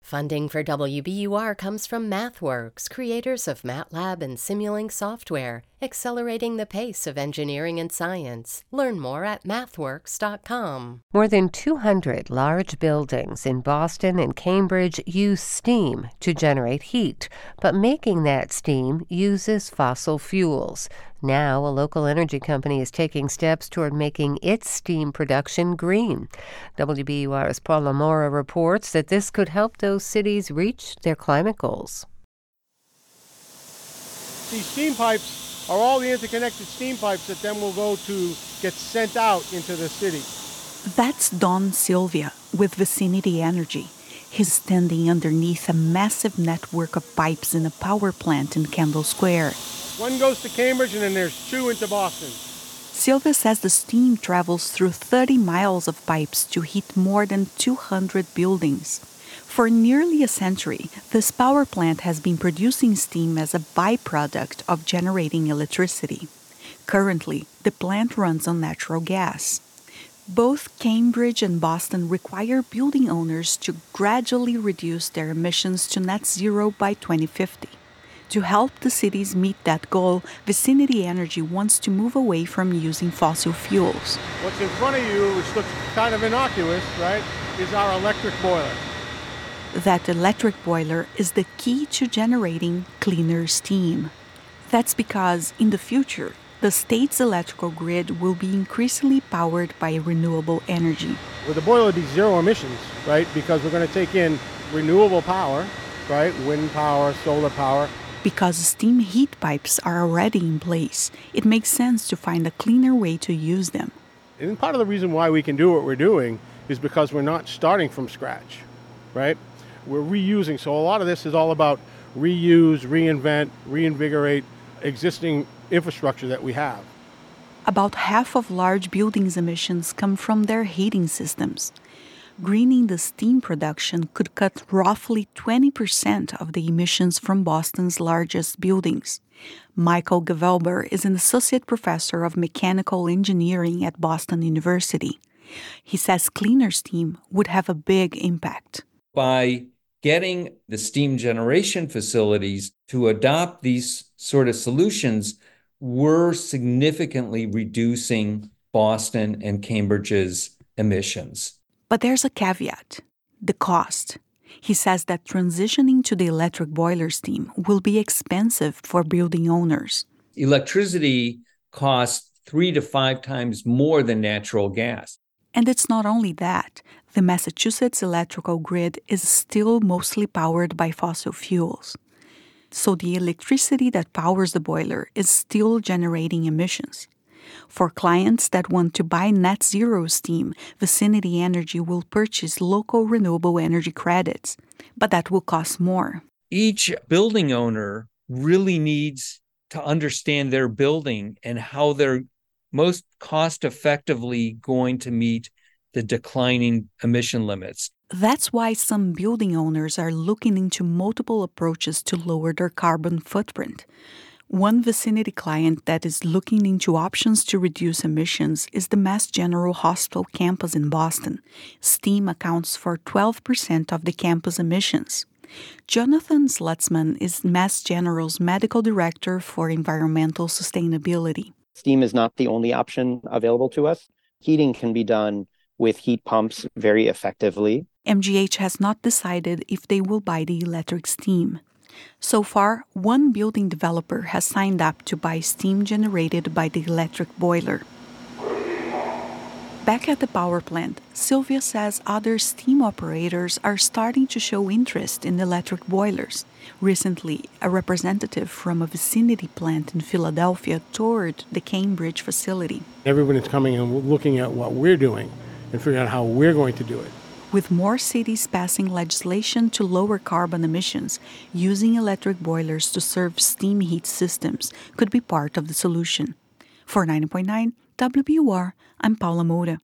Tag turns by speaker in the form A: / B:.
A: Funding for WBUR comes from MathWorks, creators of MATLAB and Simulink software, accelerating the pace of engineering and science. Learn more at mathworks.com.
B: More than 200 large buildings in Boston and Cambridge use steam to generate heat, but making that steam uses fossil fuels. Now, a local energy company is taking steps toward making its steam production green. WBUR's Paula Mora reports that this could help those cities reach their climate goals.
C: These steam pipes are all the interconnected steam pipes that then will go to get sent out into the city.
D: That's Don Sylvia with Vicinity Energy. He's standing underneath a massive network of pipes in a power plant in Kendall Square.
C: One goes to Cambridge and then there's two into Boston.
D: Sylvia says the steam travels through 30 miles of pipes to heat more than 200 buildings. For nearly a century, this power plant has been producing steam as a byproduct of generating electricity. Currently, the plant runs on natural gas. Both Cambridge and Boston require building owners to gradually reduce their emissions to net zero by 2050. To help the cities meet that goal, Vicinity Energy wants to move away from using fossil fuels.
C: What's in front of you, which looks kind of innocuous, right, is our electric boiler.
D: That electric boiler is the key to generating cleaner steam. That's because, in the future, the state's electrical grid will be increasingly powered by renewable energy.
C: With the boiler, it'll be zero emissions, right, because we're going to take in renewable power, right, wind power, solar power.
D: Because steam heat pipes are already in place, it makes sense to find a cleaner way to use them.
C: And part of the reason why we can do what we're doing is because we're not starting from scratch, right? We're reusing. So a lot of this is all about reuse, reinvent, reinvigorate existing infrastructure that we have.
D: About half of large buildings' emissions come from their heating systems. Greening the steam production could cut roughly 20% of the emissions from Boston's largest buildings. Michael Gavelber is an associate professor of mechanical engineering at Boston University. He says cleaner steam would have a big impact.
E: By getting the steam generation facilities to adopt these sort of solutions, we're significantly reducing Boston and Cambridge's emissions.
D: But there's a caveat: the cost. He says that transitioning to the electric boiler steam will be expensive for building owners.
E: Electricity costs 3 to 5 times more than natural gas.
D: And it's not only that. The Massachusetts electrical grid is still mostly powered by fossil fuels. So the electricity that powers the boiler is still generating emissions. For clients that want to buy net zero steam, Vicinity Energy will purchase local renewable energy credits, but that will cost more.
E: Each building owner really needs to understand their building and how they're most cost effectively going to meet the declining emission limits.
D: That's why some building owners are looking into multiple approaches to lower their carbon footprint. One Vicinity client that is looking into options to reduce emissions is the Mass General Hospital campus in Boston. Steam accounts for 12% of the campus emissions. Jonathan Slutzman is Mass General's medical director for environmental sustainability.
F: Steam is not the only option available to us. Heating can be done with heat pumps very effectively.
D: MGH has not decided if they will buy the electric steam. So far, one building developer has signed up to buy steam generated by the electric boiler. Back at the power plant, Sylvia says other steam operators are starting to show interest in electric boilers. Recently, a representative from a Vicinity plant in Philadelphia toured the Cambridge facility.
C: Everybody's coming and looking at what we're doing and figuring out how we're going to do it.
D: With more cities passing legislation to lower carbon emissions, using electric boilers to serve steam heat systems could be part of the solution. For 90.9 WBUR, I'm Paula Moura.